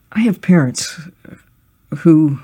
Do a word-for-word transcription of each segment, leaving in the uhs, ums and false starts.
I have parents who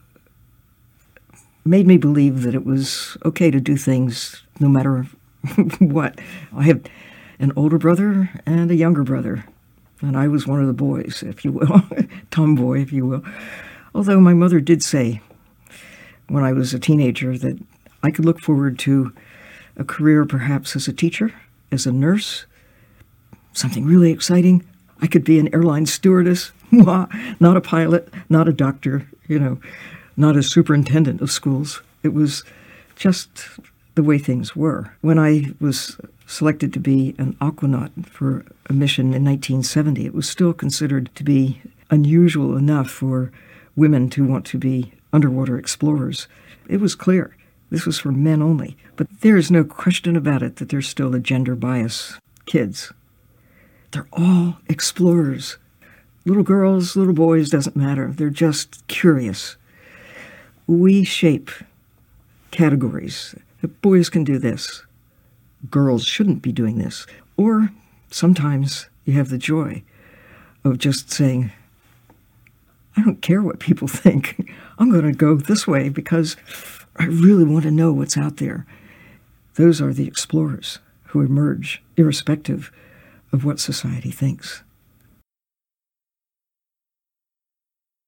made me believe that it was okay to do things no matter what. I have an older brother and a younger brother, and I was one of the boys, if you will, tomboy, if you will. Although my mother did say when I was a teenager that I could look forward to a career perhaps as a teacher, as a nurse, something really exciting. I could be an airline stewardess, not a pilot, not a doctor, you know, not a superintendent of schools. It was just the way things were. When I was selected to be an aquanaut for a mission in nineteen seventy, it was still considered to be unusual enough for women to want to be underwater explorers. It was clear this was for men only. But there is no question about it that there's still a gender bias. Kids, they're all explorers. Little girls, little boys, doesn't matter. They're just curious. We shape categories. Boys can do this. Girls shouldn't be doing this. Or sometimes you have the joy of just saying, I don't care what people think. I'm going to go this way because I really want to know what's out there. Those are the explorers who emerge irrespective of what society thinks.